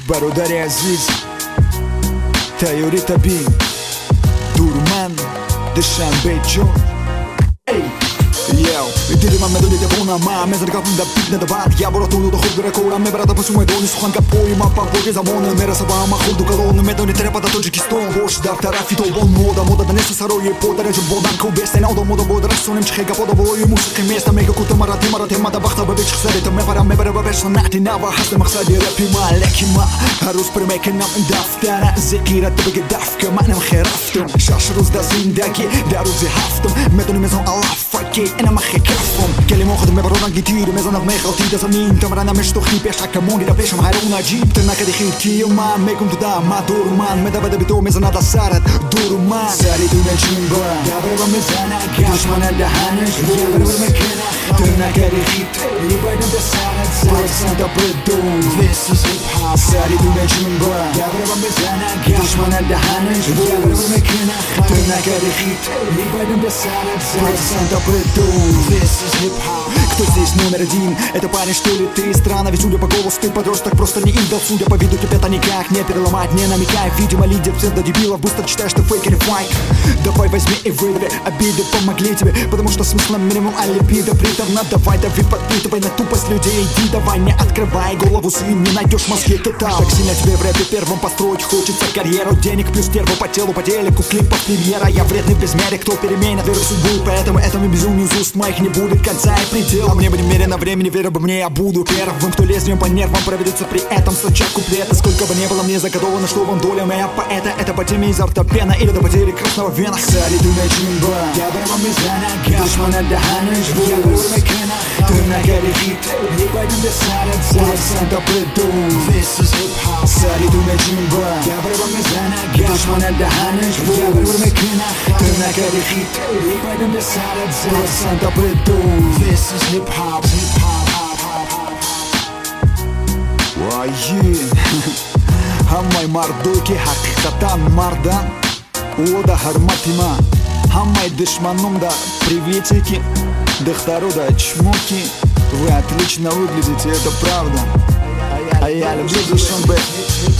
برادر عزیز تیاری طبیعی دورمن دشنبه جون دیدی من медули де буна ма ме заргавам да пикне да бат я борото до ход гора кола ме брата посуме дони сухан капой ма па боги за мона ме расава ма ходу колон ме дони треба да тоджикистон бош да тарафи то бон мода да не се сарои подара же бодан ко бесен одо мода бода расунем чхега подо бои музыка места мега кута марате да бахта бабич хсаде ме пара ме бара беш нахти нава хасте махсади рапи ма лекима харус примеке нам дафтара зекира тебе дафка ма нам херафтум шашрус да зиндаги да рузи хафтум ме дони мезон алаф فكي انا مخي كفهم كلمه واخد مبرونا كتير ميزان مخ قلتي ده زمين تمرنا مش تخني بيش حكموني ده بيش مهرونا جيب تنا كده خيرتي وما ميكم تدا ما دور مان مدا بدا بدو ميزان ده سارت دور مان سالي دون جيمبا يا برا ميزانا كاش من الدهانش يا برا مكانه تنا كده خيت يبقى ده سارت سارت ده بدو this is hip hop سالي دون جيمبا يا برا ميزانا كاش من الدهانش يا برا مكانه تنا كده خيت يبقى ده سارت سارت ده This is hip-hop. Кто здесь номер один? Это парень, что ли ты? Странно, ведь судя по голосу ты подросток, просто не идол. Судя по виду тебя-то никак не переломать, не намекай. Видимо, лидер псевдодебилов, быстро читаешь, что фейк или файк. Давай возьми и выдави, обиды помогли тебе, потому что смысл минимум алибида. Притомно давай, дави, подпитывай на тупость людей. Иди, давай, не открывай голову, сын, не найдешь мозги кита. Так сильно тебе в рэпе первым построить хочется карьеру. Денег плюс терву по телу, по телеку, клипов премьера. Я вредный в безмере, кто переменит веру в судьбу, поэтому этому безумию из уст моих не будет конца и предела. Мне бы немерено времени, верю бы мне, я буду первым, кто лезвием по нервам проведется при этом строчат куплета. Сколько бы не было мне заготовано, что вам доля моя поэта. Это по теме изо рта пена или до потери красного вена. Сали ты на джимба, я брал мизана, гашман отдыхаешь, я брал мекена. Ты на горе хит, не пойдем без сарат, сарат приду. This is hip-hop. Сали ты на джимба, я брал мизана, гашман отдыхаешь, я брал мекена. Ты на горе хит, не пойдем без сарат, сарат приду. This is hip-hop, hip-hop. Вайин, хаммай мардуки хақиқатан мардан, ода харматима. Хаммай душманум да приветики, дохтару да чмоки. Вы отлично выглядите, это правда. А я люблю Душанбе.